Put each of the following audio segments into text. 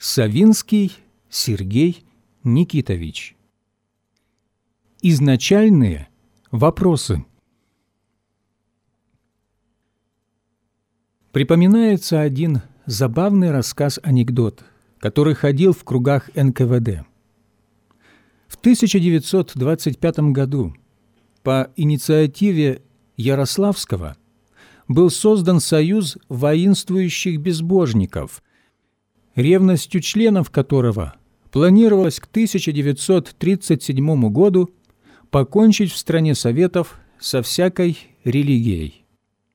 Савинский Сергей Никитович. Изначальные вопросы. Припоминается один забавный рассказ-анекдот, который ходил в кругах НКВД. В 1925 году по инициативе Ярославского был создан Союз воинствующих безбожников, ревностью членов которого планировалось к 1937 году покончить в стране Советов со всякой религией.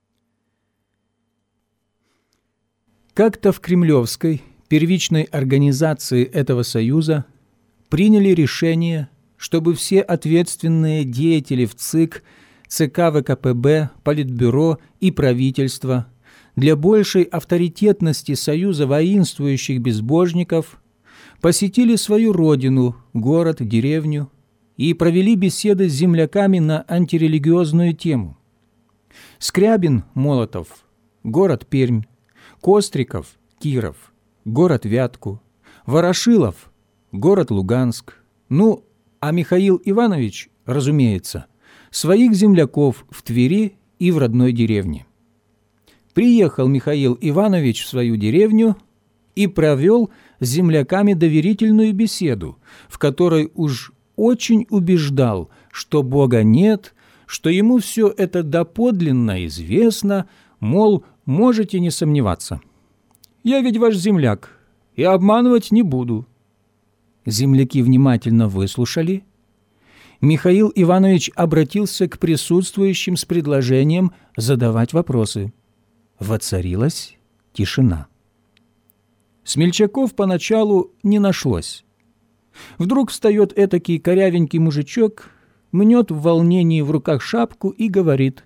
Как-то в Кремлевской первичной организации этого союза приняли решение, чтобы все ответственные деятели в ЦИК, ЦК ВКПБ, Политбюро и правительства для большей авторитетности Союза воинствующих безбожников посетили свою родину, город, деревню и провели беседы с земляками на антирелигиозную тему. Скрябин, Молотов, город Пермь, Костриков, Киров, город Вятку, Ворошилов, город Луганск, а Михаил Иванович, разумеется, своих земляков в Твери и в родной деревне. Приехал Михаил Иванович в свою деревню и провел с земляками доверительную беседу, в которой уж очень убеждал, что Бога нет, что ему все это доподлинно известно, мол, можете не сомневаться. Я ведь ваш земляк, и обманывать не буду. Земляки внимательно выслушали. Михаил Иванович обратился к присутствующим с предложением задавать вопросы. Воцарилась тишина. Смельчаков поначалу не нашлось. Вдруг встает этакий корявенький мужичок, мнет в волнении в руках шапку и говорит: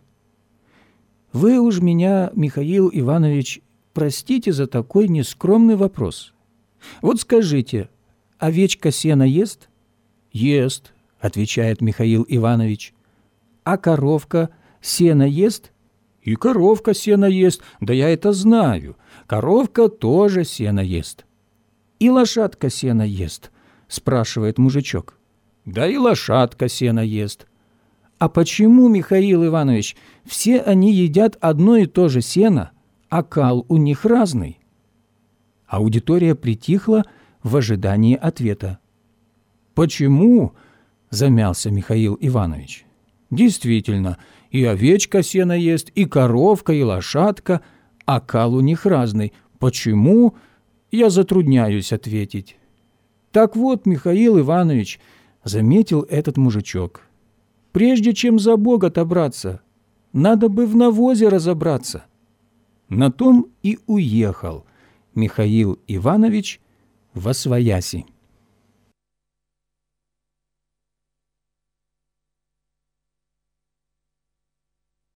«Вы уж меня, Михаил Иванович, простите за такой нескромный вопрос. Вот скажите, овечка сено ест?» «Ест», — отвечает Михаил Иванович. «А коровка сено ест?» «И коровка сено ест, да я это знаю. Коровка тоже сено ест». «И лошадка сено ест?» — спрашивает мужичок. «Да и лошадка сено ест». «А почему, Михаил Иванович, все они едят одно и то же сено, а кал у них разный?» Аудитория притихла в ожидании ответа. «Почему?» – замялся Михаил Иванович. «Действительно, и овечка сено ест, и коровка, и лошадка, а кал у них разный. Почему? Я затрудняюсь ответить». «Так вот, Михаил Иванович», – заметил этот мужичок, – «прежде чем за Бога-то браться, надо бы в навозе разобраться». На том и уехал Михаил Иванович восвояси.